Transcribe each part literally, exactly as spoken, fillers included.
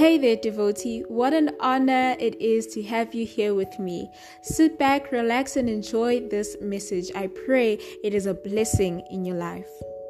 Hey there, devotee. What an honor it is to have you here with me. Sit back, relax, and enjoy this message. I pray it is a blessing in your life.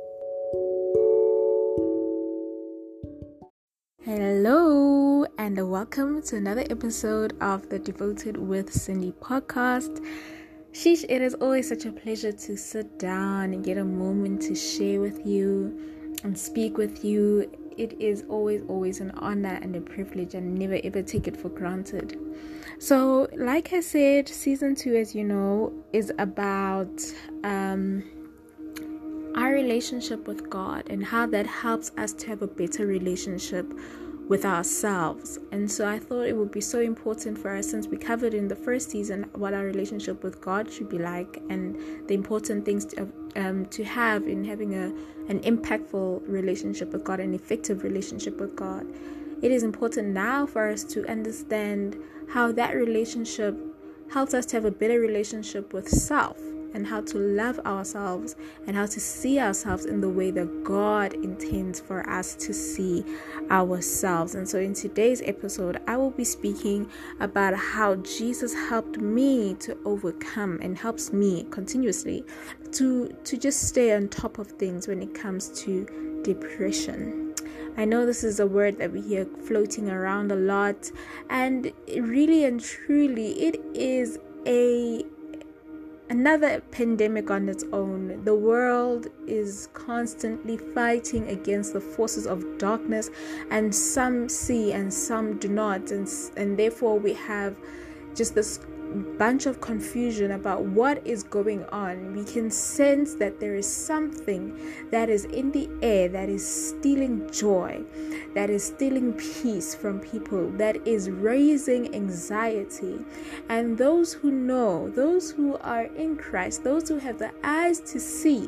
Hello, and welcome to another episode of the Devoted with Cindy podcast. Sheesh, it is always such a pleasure to sit down and get a moment to share with you and speak with you. It is always, always an honor and a privilege, and never ever take it for granted. So, like I said, season two, as you know, is about um, our relationship with God and how that helps us to have a better relationship with ourselves. And so I thought it would be so important for us, since we covered in the first season what our relationship with God should be like and the important things to, um, to have in having a an impactful relationship with God, an effective relationship with God. It is important now for us to understand how that relationship helps us to have a better relationship with self, and how to love ourselves and how to see ourselves in the way that God intends for us to see ourselves. And so in today's episode, I will be speaking about how Jesus helped me to overcome and helps me continuously to, to just stay on top of things when it comes to depression. I know this is a word that we hear floating around a lot, and really and truly it is a Another pandemic on its own. The world is constantly fighting against the forces of darkness, and some see and some do not, and, and therefore we have just this bunch of confusion about what is going on. We can sense that there is something that is in the air that is stealing joy, that is stealing peace from people, that is raising anxiety. And those who know, those who are in Christ, those who have the eyes to see,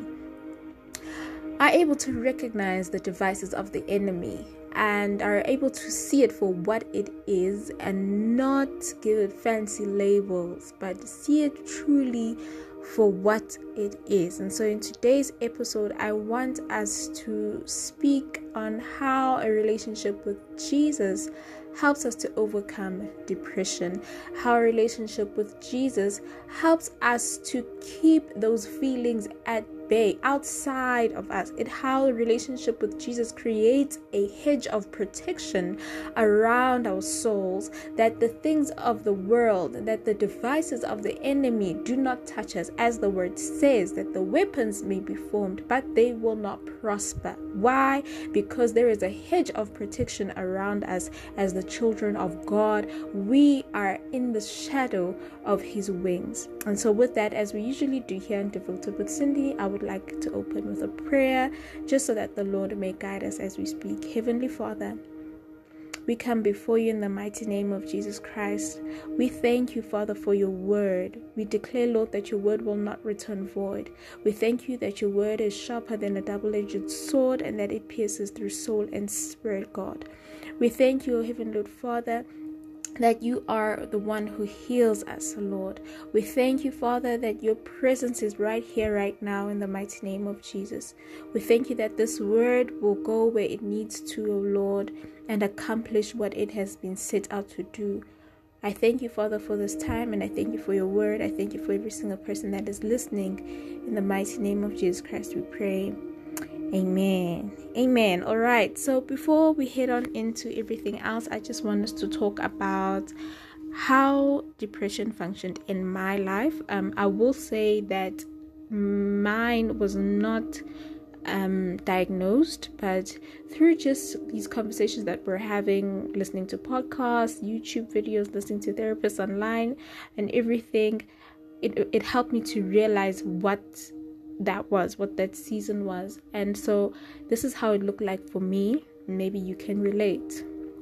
are able to recognize the devices of the enemy and are able to see it for what it is and not give it fancy labels, but see it truly for what it is. And so in today's episode, I want us to speak on how a relationship with Jesus helps us to overcome depression, how a relationship with Jesus helps us to keep those feelings at bay, outside of us. It how a relationship with Jesus creates a hedge of protection around our souls, that the things of the world, that the devices of the enemy do not touch us, as the word says, that the weapons may be formed, but they will not prosper. Why? Because there is a hedge of protection around us as the children of God. We are in the shadow of his wings. And so with that, as we usually do here in Devoted with Cindy, I would like to open with a prayer, just so that the Lord may guide us as we speak. Heavenly Father, we come before you in the mighty name of Jesus Christ. We thank you, Father, for your word. We declare, Lord, that your word will not return void. We thank you that your word is sharper than a double-edged sword, and that it pierces through soul and spirit, God. We thank you, O Heavenly Lord, Father, that you are the one who heals us, Lord. We thank you, Father, that your presence is right here, right now, in the mighty name of Jesus. We thank you that this word will go where it needs to, O Lord, and accomplish what it has been set out to do. I thank you, Father, for this time, and I thank you for your word. I thank you for every single person that is listening. In the mighty name of Jesus Christ, we pray. Amen. Amen. All right. So before we head on into everything else, I just want us to talk about how depression functioned in my life. Um, I will say that mine was not um, diagnosed, but through just these conversations that we're having, listening to podcasts, YouTube videos, listening to therapists online, and everything, it it helped me to realize what that was, what that season was. And so this is how it looked like for me. Maybe you can relate.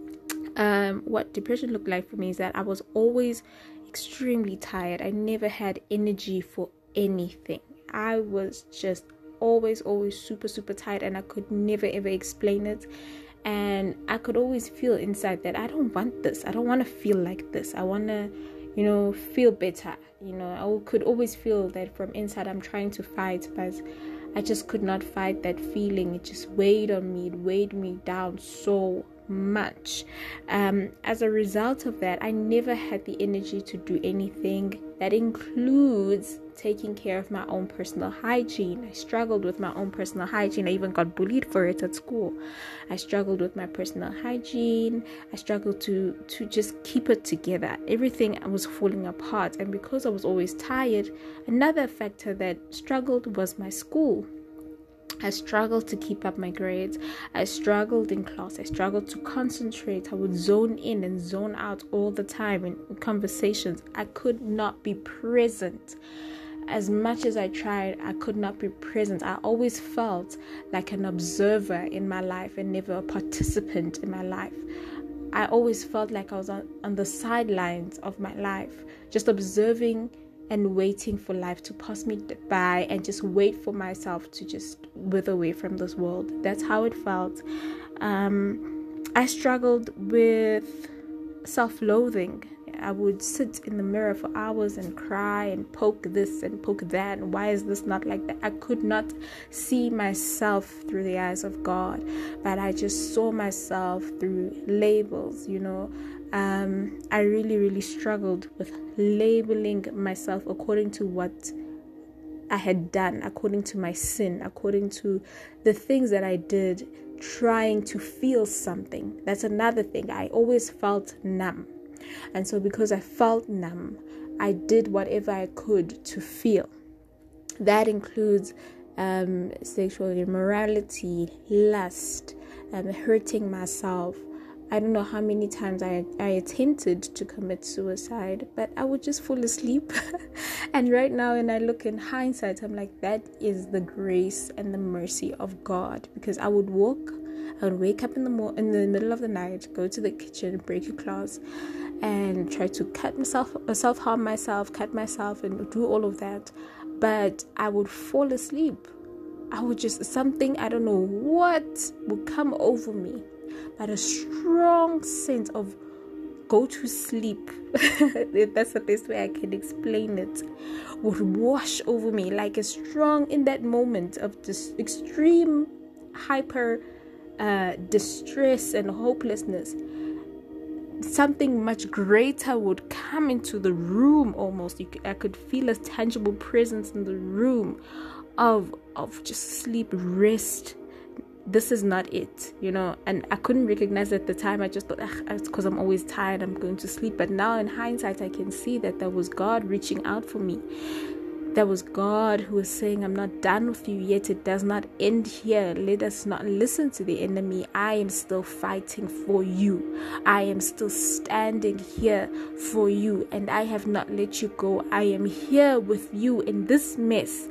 Um, what depression looked like for me is that I was always extremely tired. I never had energy for anything. I was just always, always super, super tired, and I could never, ever explain it. And I could always feel inside that I don't want this. I don't want to feel like this. I want to, you know, feel better. You know, I could always feel that from inside I'm trying to fight, but I just could not fight that feeling. It just weighed on me. It weighed me down so much. Um, as a result of that, I never had the energy to do anything that includes taking care of my own personal hygiene. I struggled with my own personal hygiene. I even got bullied for it at school. I struggled with my personal hygiene. I struggled to to just keep it together. Everything was falling apart, and because I was always tired, another factor that struggled was my school. I struggled to keep up my grades. I struggled in class. I struggled to concentrate. I would zone in and zone out all the time in conversations. I could not be present. As much as I tried, I could not be present. I always felt like an observer in my life and never a participant in my life. I always felt like I was on, on the sidelines of my life, just observing and waiting for life to pass me by and just wait for myself to just wither away from this world. That's how it felt. Um, I struggled with self-loathing. I would sit in the mirror for hours and cry and poke this and poke that. And why is this not like that? I could not see myself through the eyes of God, but I just saw myself through labels, you know. Um, I really, really struggled with labeling myself according to what I had done, according to my sin, according to the things that I did, trying to feel something. That's another thing. I always felt numb. And so because I felt numb, I did whatever I could to feel. That includes um, sexual immorality, lust, um, hurting myself. I don't know how many times I, I attempted to commit suicide, but I would just fall asleep. And right now, when I look in hindsight, I'm like, that is the grace and the mercy of God. Because I would walk, I would wake up in the mo- in the middle of the night, go to the kitchen, break a glass, and try to cut myself, self-harm myself, cut myself, and do all of that. But I would fall asleep. I would just, something, I don't know what, would come over me. But a strong sense of go to sleep, that's the best way I can explain it, would wash over me like a strong, in that moment of this extreme hyper uh, distress and hopelessness, something much greater would come into the room almost. You, I could feel a tangible presence in the room of of just sleep, rest. This is not it, you know, and I couldn't recognize at the time. I just thought, it's because I'm always tired, I'm going to sleep. But now in hindsight, I can see that there was God reaching out for me. There was God who was saying, I'm not done with you yet. It does not end here. Let us not listen to the enemy. I am still fighting for you. I am still standing here for you, and I have not let you go. I am here with you in this mess.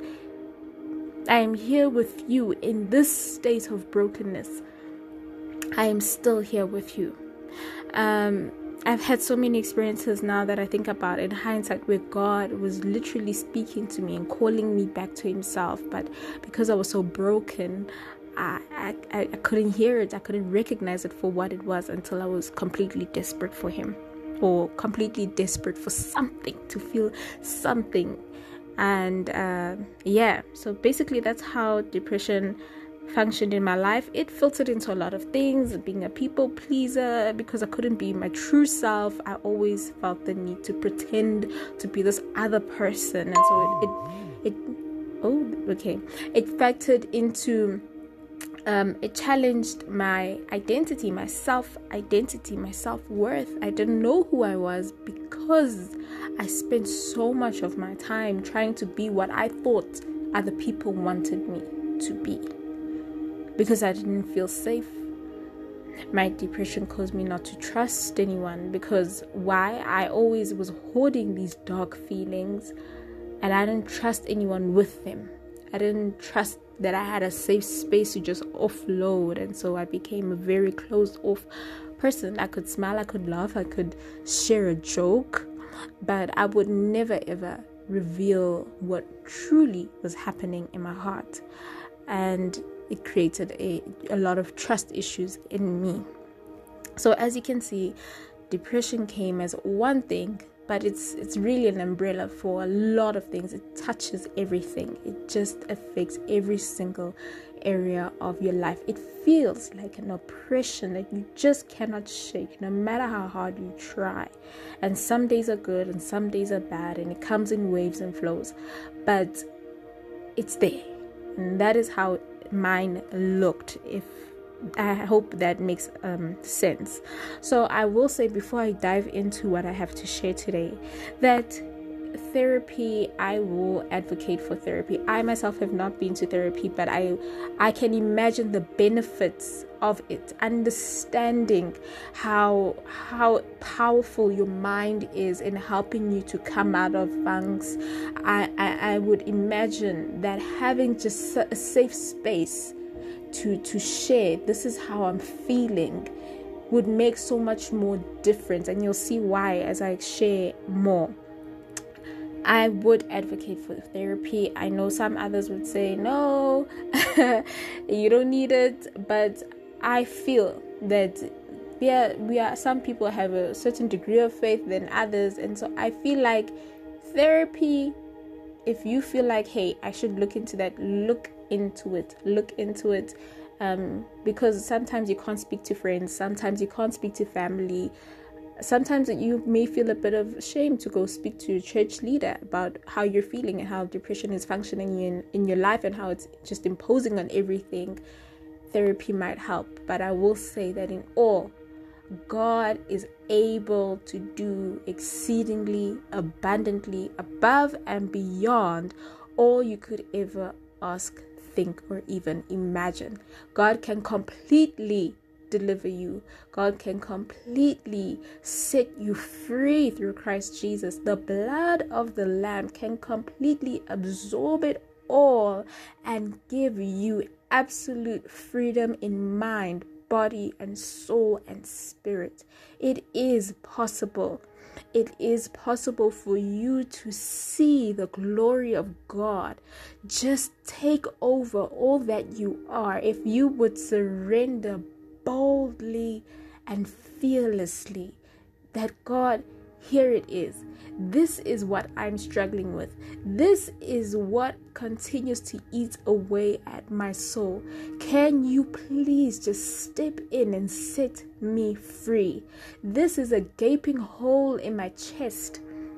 I am here with you in this state of brokenness. I am still here with you. Um, I've had so many experiences now that I think about in hindsight where God was literally speaking to me and calling me back to himself. But because I was so broken, I, I, I couldn't hear it. I couldn't recognize it for what it was until I was completely desperate for him, or completely desperate for something, to feel something. And uh, yeah, so basically that's how depression functioned in my life. It filtered into a lot of things, being a people pleaser, because I couldn't be my true self. I always felt the need to pretend to be this other person, and so it it, it oh okay it factored into um it challenged my identity, my self-identity, my self-worth. I didn't know who I was because I spent so much of my time trying to be what I thought other people wanted me to be, because I didn't feel safe. My depression caused me not to trust anyone, because why? I always was hoarding these dark feelings, and I didn't trust anyone with them. I didn't trust that I had a safe space to just offload, and so I became a very closed off person. I could smile, I could laugh, I could share a joke, but I would never ever reveal what truly was happening in my heart. And it created a, a lot of trust issues in me. So as you can see, depression came as one thing but it's it's really an umbrella for a lot of things. It touches everything. It just affects every single area of your life. It feels like an oppression that you just cannot shake, no matter how hard you try. And some days are good and some days are bad, and it comes in waves and flows, but it's there. And that is how mine looked. If I hope that makes um, sense. So I will say, before I dive into what I have to share today, that therapy, I will advocate for therapy. I myself have not been to therapy, but I I can imagine the benefits of it, understanding how how powerful your mind is in helping you to come out of funks. I, I, I would imagine that having just a safe space to to share, this is how I'm feeling, would make so much more difference, and you'll see why as I share more. I would advocate for therapy. I know some others would say no, you don't need it, but I feel that yeah, we are some people have a certain degree of faith than others, and so I feel like therapy, if you feel like, hey, I should look into that, look into it, look into it, um, because sometimes you can't speak to friends, sometimes you can't speak to family, sometimes you may feel a bit of shame to go speak to a church leader about how you're feeling and how depression is functioning in, in your life and how it's just imposing on everything. Therapy might help, but I will say that in all, God is able to do exceedingly abundantly above and beyond all you could ever ask, think, or even imagine. God can completely deliver you. God can completely set you free through Christ Jesus. The blood of the Lamb can completely absorb it all and give you absolute freedom in mind, body, and soul and spirit. It is possible. It is possible for you to see the glory of God just take over all that you are if you would surrender boldly and fearlessly that God, here it is. This is what I'm struggling with. This is what continues to eat away at my soul. Can you please just step in and set me free? This is a gaping hole in my chest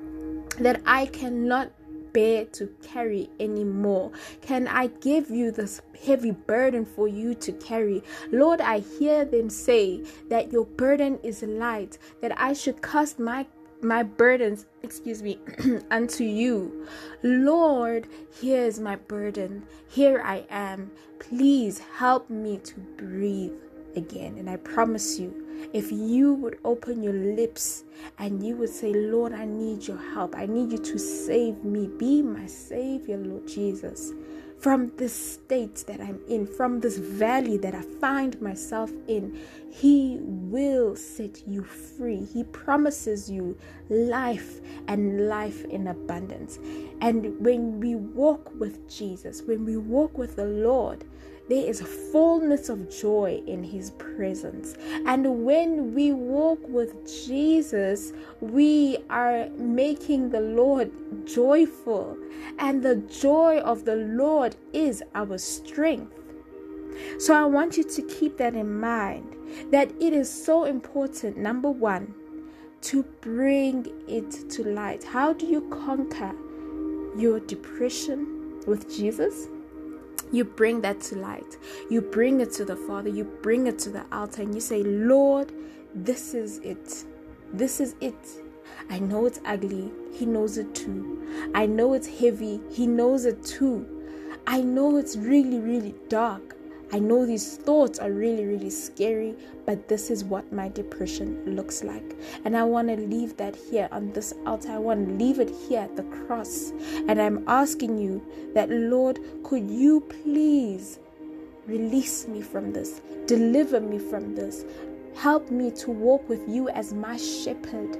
that I cannot bear to carry anymore. Can I give you this heavy burden for you to carry? Lord, I hear them say that your burden is light, that I should cast my my burdens, excuse me, unto you. Lord, here's my burden. Here I am. Please help me to breathe again. And I promise you, if you would open your lips and you would say, Lord, I need your help. I need you to save me. Be my Savior, Lord Jesus, from this state that I'm in, from this valley that I find myself in. He will set you free. He promises you life and life in abundance. And when we walk with Jesus, when we walk with the Lord, there is a fullness of joy in his presence. And when we walk with Jesus, we are making the Lord joyful. And the joy of the Lord is our strength. So I want you to keep that in mind, that it is so important, number one, to bring it to light. How do you conquer your depression with Jesus? You bring that to light. You bring it to the Father. You bring it to the altar and you say, Lord, this is it. This is it. I know it's ugly. He knows it too. I know it's heavy. He knows it too. I know it's really, really dark. I know these thoughts are really, really scary, but this is what my depression looks like. And I want to leave that here on this altar. I want to leave it here at the cross. And I'm asking you that, Lord, could you please release me from this? Deliver me from this. Help me to walk with you as my shepherd.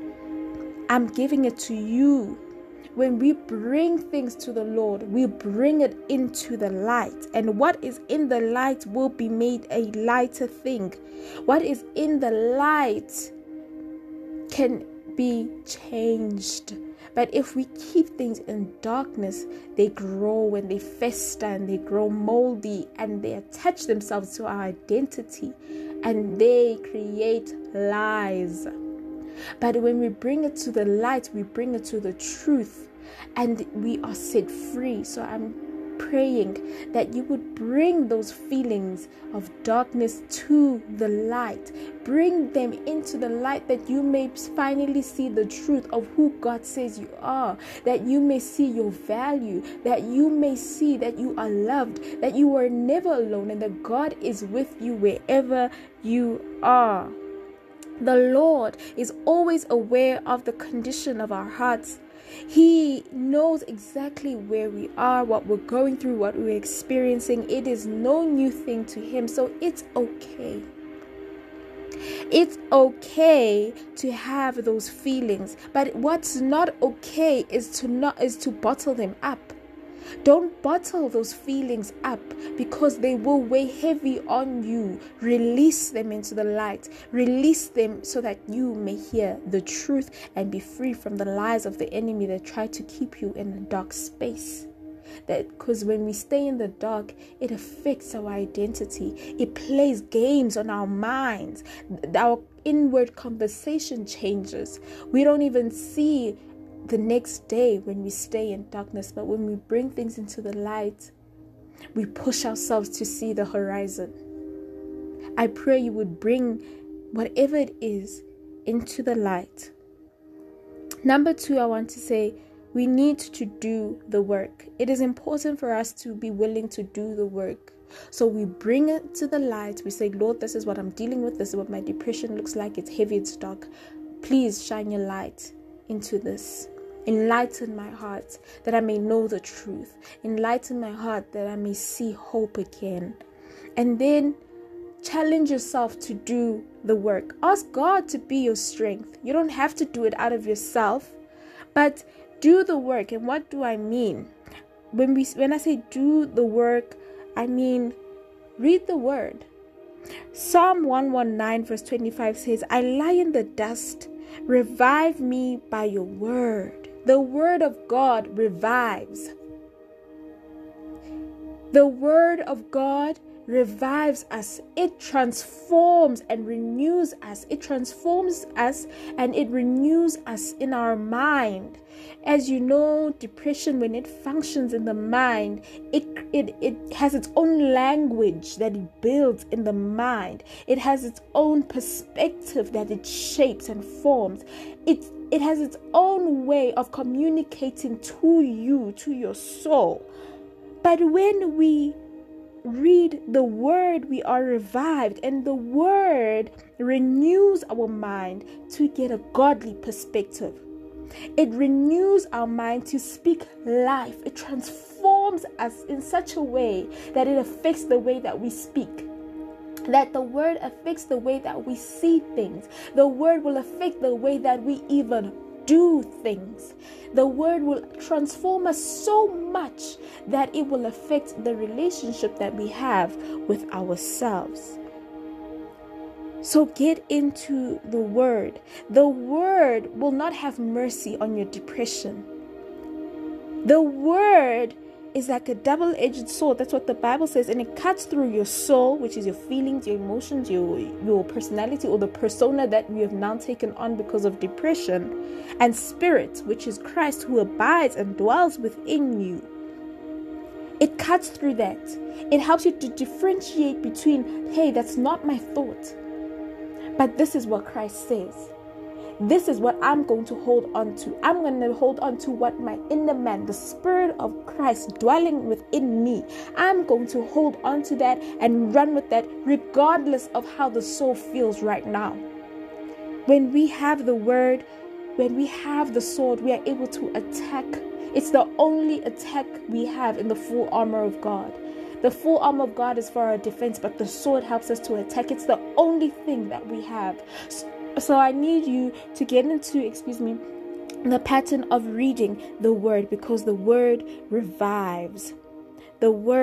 I'm giving it to you. When we bring things to the Lord, we bring it into the light. And what is in the light will be made a lighter thing. What is in the light can be changed. But if we keep things in darkness, they grow and they fester and they grow moldy and they attach themselves to our identity and they create lies. But when we bring it to the light, we bring it to the truth and we are set free. So I'm praying that you would bring those feelings of darkness to the light. Bring them into the light that you may finally see the truth of who God says you are, that you may see your value, that you may see that you are loved, that you are never alone, and that God is with you wherever you are. The Lord is always aware of the condition of our hearts. He knows exactly where we are, what we're going through, what we're experiencing. It is no new thing to Him, so it's okay. It's okay to have those feelings, but what's not okay is to not is to bottle them up. Don't bottle those feelings up because they will weigh heavy on you. Release them into the light. Release them so that you may hear the truth and be free from the lies of the enemy that try to keep you in a dark space. That because when we stay in the dark, it affects our identity. It plays games on our minds. Our inward conversation changes. We don't even see the next day when we stay in darkness, but when we bring things into the light, we push ourselves to see the horizon. I pray you would bring whatever it is into the light. Number two, I want to say we need to do the work. It is important for us to be willing to do the work. So we bring it to the light. We say, Lord, this is what I'm dealing with. This is what my depression looks like. It's heavy, it's dark. Please shine your light into this. Enlighten my heart that I may know the truth. Enlighten my heart that I may see hope again. And then challenge yourself to do the work. Ask God to be your strength. You don't have to do it out of yourself, but do the work. And what do I mean? When we when I say do the work, I mean read the word. Psalm one nineteen verse twenty-five says, I lie in the dust. Revive me by your word. The word of God revives. The word of God revives us. It transforms and renews us. It transforms us and it renews us in our mind. As you know, depression, when it functions in the mind, it, it, it has its own language that it builds in the mind. It has its own perspective that it shapes and forms. It, it has its own way of communicating to you, to your soul. But when we read the word, we are revived, and the word renews our mind to get a godly perspective. It renews our mind to speak life. It transforms us in such a way that it affects the way that we speak. That the word affects the way that we see things. The word will affect the way that we even do things. The word will transform us so much that it will affect the relationship that we have with ourselves. So get into the word. The word will not have mercy on your depression. The word is like a double-edged sword. That's what the Bible says. And it cuts through your soul, which is your feelings, your emotions, your, your personality, or the persona that you have now taken on because of depression. And spirit, which is Christ, who abides and dwells within you. It cuts through that. It helps you to differentiate between, hey, that's not my thought, but this is what Christ says. This is what I'm going to hold on to. I'm going to hold on to what my inner man, the Spirit of Christ dwelling within me. I'm going to hold on to that and run with that regardless of how the soul feels right now. When we have the word, when we have the sword, we are able to attack. It's the only attack we have in the full armor of God. The full armor of God is for our defense, but the sword helps us to attack. It's the only thing that we have. So, so I need you to get into, excuse me, the pattern of reading the word, because the word revives. The word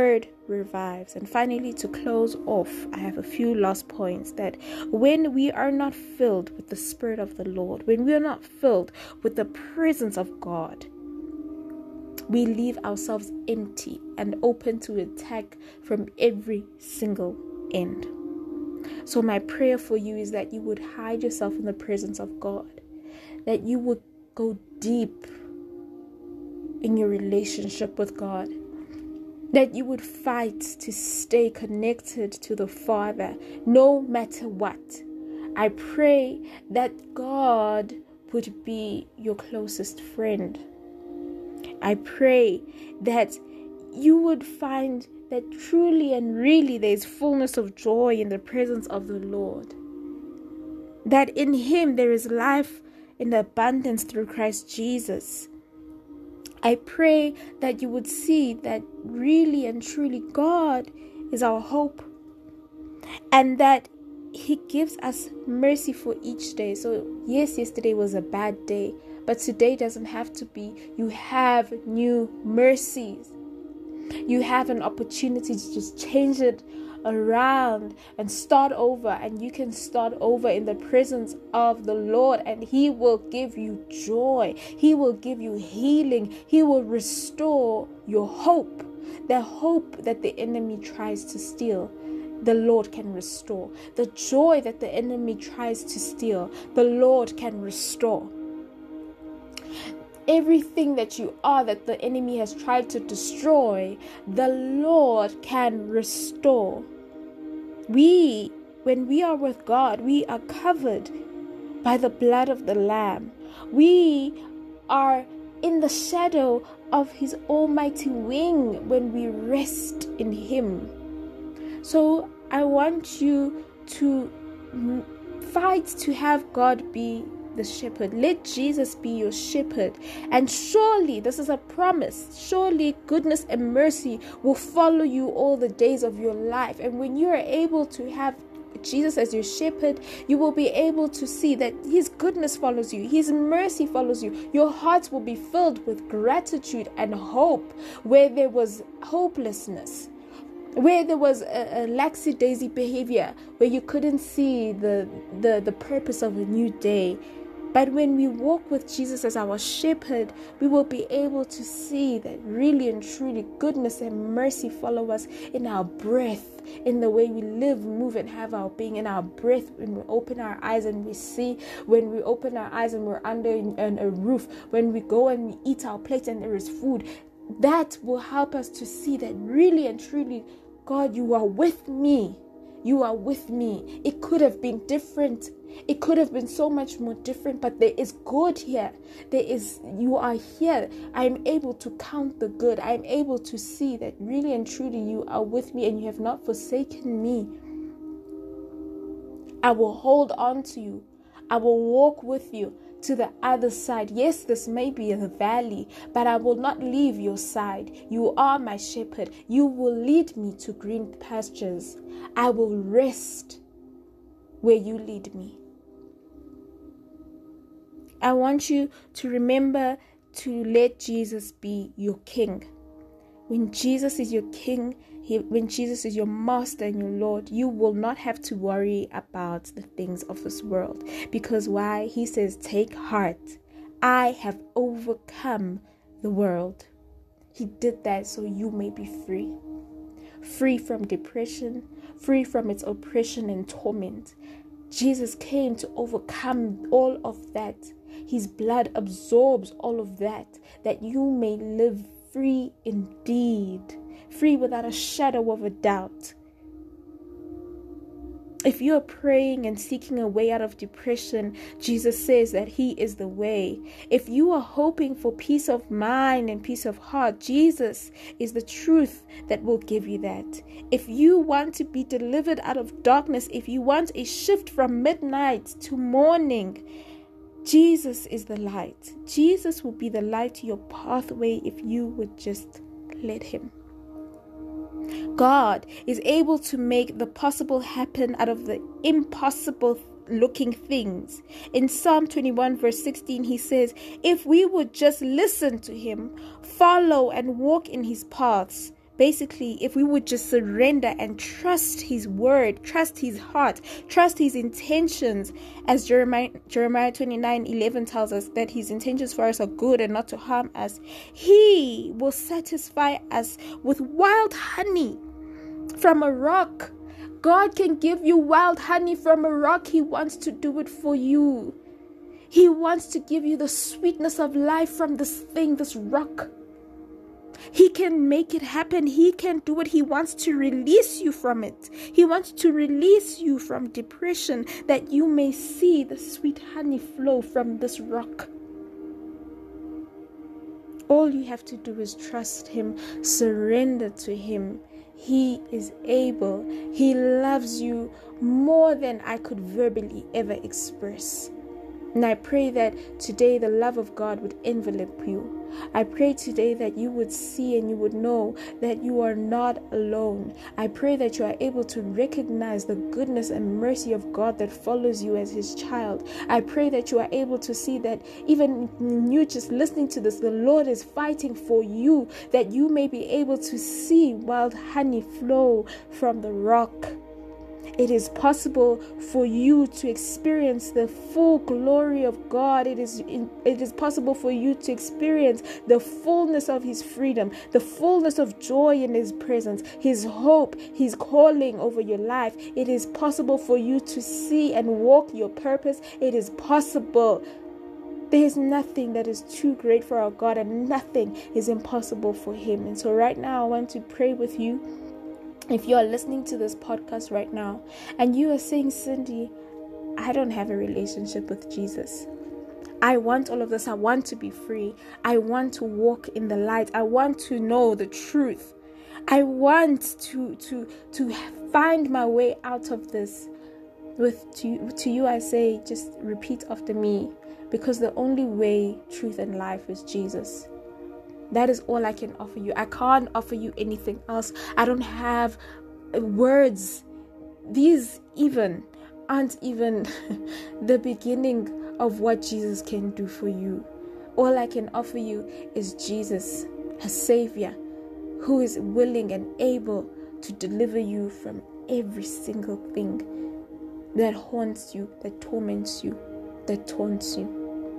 revives. And finally, to close off, I have a few last points that when we are not filled with the Spirit of the Lord, when we are not filled with the presence of God, we leave ourselves empty and open to attack from every single end. So my prayer for you is that you would hide yourself in the presence of God, that you would go deep in your relationship with God, that you would fight to stay connected to the Father no matter what. I pray that God would be your closest friend. I pray that you would find that truly and really there is fullness of joy in the presence of the Lord. That in Him there is life in abundance through Christ Jesus. I pray that you would see that really and truly God is our hope, and that He gives us mercy for each day. So yes, yesterday was a bad day, but today doesn't have to be. You have new mercies. You have an opportunity to just change it around and start over, and you can start over in the presence of the Lord, and He will give you joy. He will give you healing. He will restore your hope. The hope that the enemy tries to steal, the Lord can restore. The joy that the enemy tries to steal, the Lord can restore. Everything that you are that the enemy has tried to destroy, the Lord can restore. We, when we are with God, we are covered by the blood of the Lamb. We are in the shadow of His almighty wing when we rest in Him. So I want you to fight to have God be the shepherd. Let Jesus be your shepherd, and surely this is a promise. Surely goodness and mercy will follow you all the days of your life. And when you are able to have Jesus as your shepherd, you will be able to see that His goodness follows you, His mercy follows you. Your heart will be filled with gratitude and hope where there was hopelessness, where there was a, a lackadaisy behavior, where you couldn't see the, the, the purpose of a new day. But when we walk with Jesus as our shepherd, we will be able to see that really and truly goodness and mercy follow us in our breath, in the way we live, move, and have our being, in our breath, when we open our eyes and we see, when we open our eyes and we're under an, a roof, when we go and we eat our plate and there is food. That will help us to see that really and truly, God, you are with me. You are with me. It could have been different. It could have been so much more different, but there is good here. There is, you are here. I am able to count the good. I am able to see that really and truly you are with me and you have not forsaken me. I will hold on to you. I will walk with you to the other side. Yes, this may be a valley, but I will not leave your side. You are my shepherd. You will lead me to green pastures. I will rest where you lead me. I want you to remember to let Jesus be your king. When Jesus is your king, he, when Jesus is your master and your Lord, you will not have to worry about the things of this world. Because why? He says, take heart. I have overcome the world. He did that so you may be free. Free from depression, free from its oppression and torment. Jesus came to overcome all of that. His blood absorbs all of that, that you may live free indeed, free without a shadow of a doubt. If you are praying and seeking a way out of depression, Jesus says that He is the way. If you are hoping for peace of mind and peace of heart, Jesus is the truth that will give you that. If you want to be delivered out of darkness, if you want a shift from midnight to morning, Jesus is the light. Jesus will be the light to your pathway if you would just let Him. God is able to make the possible happen out of the impossible looking things. In Psalm twenty-one verse sixteen, He says, if we would just listen to Him, follow and walk in His paths, Basically, if we would just surrender and trust his word, trust his heart, trust his intentions, as Jeremiah, Jeremiah twenty-nine eleven tells us that his intentions for us are good and not to harm us, he will satisfy us with wild honey from a rock. God can give you wild honey from a rock. He wants to do it for you. He wants to give you the sweetness of life from this thing, this rock. He can make it happen. He can do it. He wants to release you from it. He wants to release you from depression, that you may see the sweet honey flow from this rock. All you have to do is trust him, surrender to him. He is able. He loves you more than I could verbally ever express. And I pray that today the love of God would envelop you. I pray today that you would see and you would know that you are not alone. I pray that you are able to recognize the goodness and mercy of God that follows you as his child. I pray that you are able to see that even you just listening to this, the Lord is fighting for you, that you may be able to see wild honey flow from the rock. It is possible for you to experience the full glory of God. It is it is possible for you to experience the fullness of his freedom, the fullness of joy in his presence, his hope, his calling over your life. It is possible for you to see and walk your purpose. It is possible. There is nothing that is too great for our God, and nothing is impossible for him. And so right now I want to pray with you. If you are listening to this podcast right now and you are saying, Cindy, I don't have a relationship with Jesus. I want all of this. I want to be free. I want to walk in the light. I want to know the truth. I want to to to find my way out of this. With to, to you I say, just repeat after me, because the only way, truth, and life is Jesus. That is all I can offer you. I can't offer you anything else. I don't have words. These even aren't even the beginning of what Jesus can do for you. All I can offer you is Jesus, a Savior, who is willing and able to deliver you from every single thing that haunts you, that torments you, that taunts you.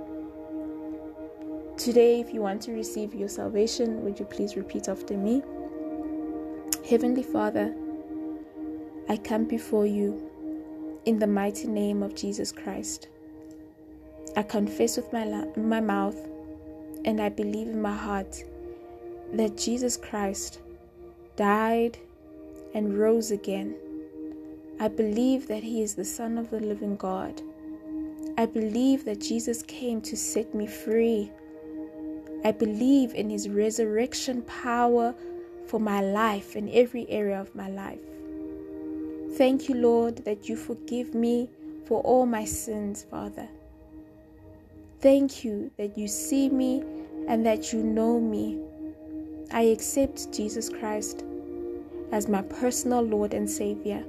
Today, if you want to receive your salvation, would you please repeat after me? Heavenly Father, I come before you in the mighty name of Jesus Christ. I confess with my, la- my mouth and I believe in my heart that Jesus Christ died and rose again. I believe that he is the Son of the living God. I believe that Jesus came to set me free. I believe in his resurrection power for my life in every area of my life. Thank you, Lord, that you forgive me for all my sins, Father. Thank you that you see me and that you know me. I accept Jesus Christ as my personal Lord and Savior.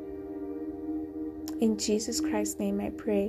In Jesus Christ's name I pray.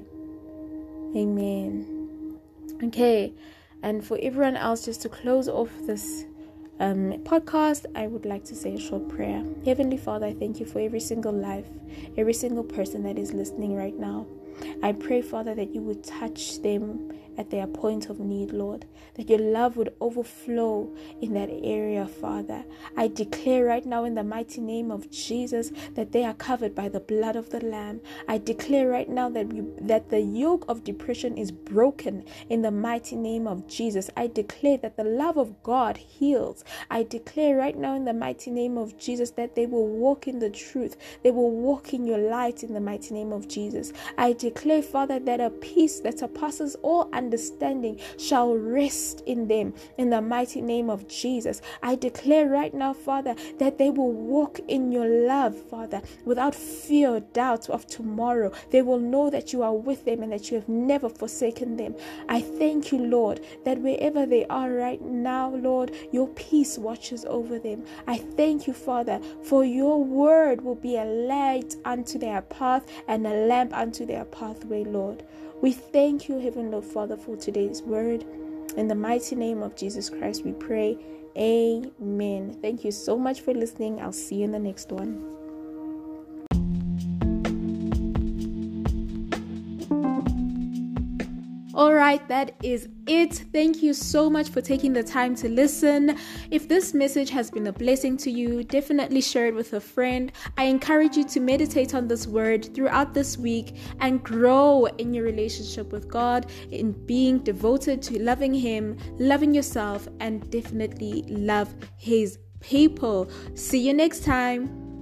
Amen. Okay. And for everyone else, just to close off this um, podcast, I would like to say a short prayer. Heavenly Father, I thank you for every single life, every single person that is listening right now. I pray, Father, that you would touch them at their point of need, Lord, that your love would overflow in that area, Father. I declare right now in the mighty name of Jesus that they are covered by the blood of the Lamb. I declare right now that you, that the yoke of depression is broken in the mighty name of Jesus. I declare that the love of God heals. I declare right now in the mighty name of Jesus that they will walk in the truth. They will walk in your light in the mighty name of Jesus. I declare, Father, that a peace that surpasses all understanding shall rest in them in the mighty name of Jesus. I declare right now, Father, that they will walk in your love, Father, without fear or doubt of tomorrow. They will know that you are with them and that you have never forsaken them. I thank you, Lord, that wherever they are right now, Lord, your peace watches over them. I thank you, Father, for your word will be a light unto their path and a lamp unto their pathway, Lord. We thank you, Heavenly Father, for today's word. In the mighty name of Jesus Christ, we pray. Amen. Thank you so much for listening. I'll see you in the next one. All right, that is it. Thank you so much for taking the time to listen. If this message has been a blessing to you, definitely share it with a friend. I encourage you to meditate on this word throughout this week and grow in your relationship with God, in being devoted to loving Him, loving yourself, and definitely love His people. See you next time.